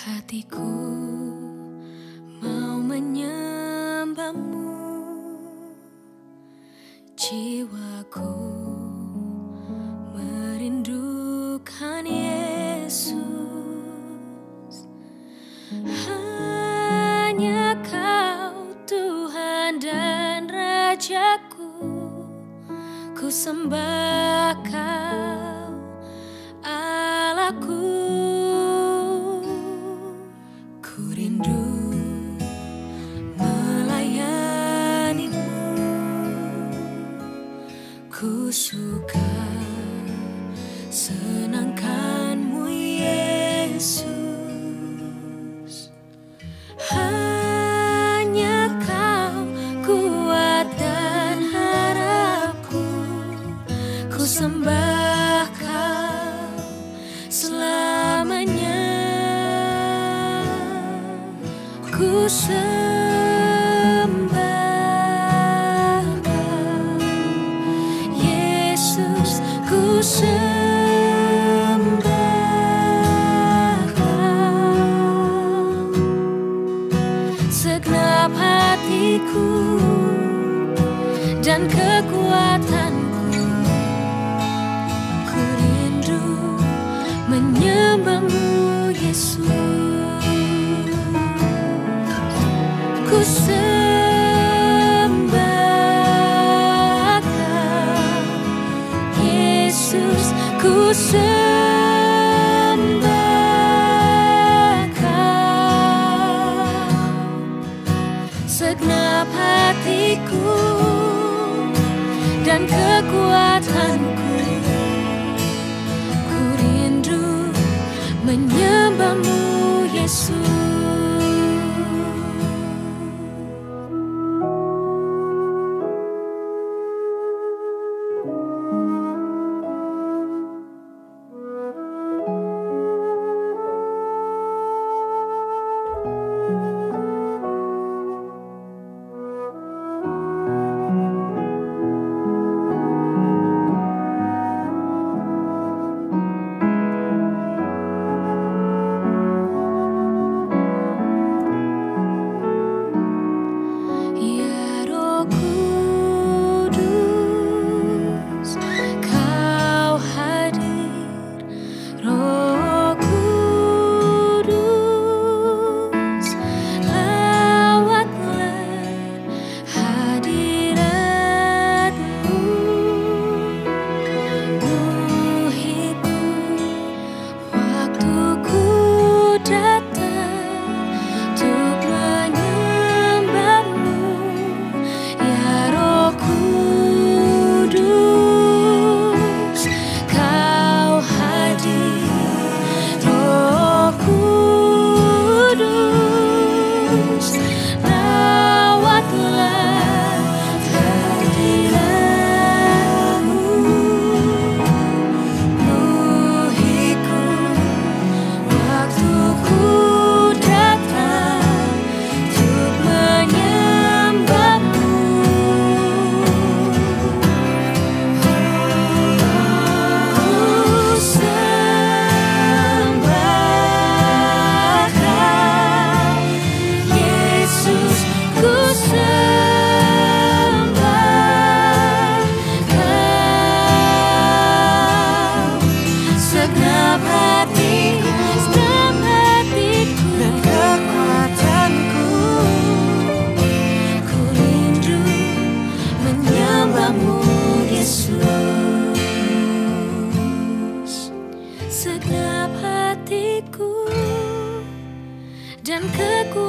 Hatiku mau menyembah-Mu, jiwaku merindukan Yesus. Hanya Kau Tuhan dan Rajaku, ku sembah Kau Allahku. Ku rindu melayani-Mu, ku suka senangkan-Mu Yesus. Hanya Kau kuat dan harapku, ku sembah Kau selamanya. Ku sembah Kau Yesus, ku sembah Kau segenap hatiku dan kekuatanku. Ku rindu menyembah-Mu Yesus. Ku sembah Kau Yesus, ku sembah Kau segenap hatiku dan kekuatanku. Ku rindu menyembah-Mu Yesus. Segenap hatiku dan kekuatanku.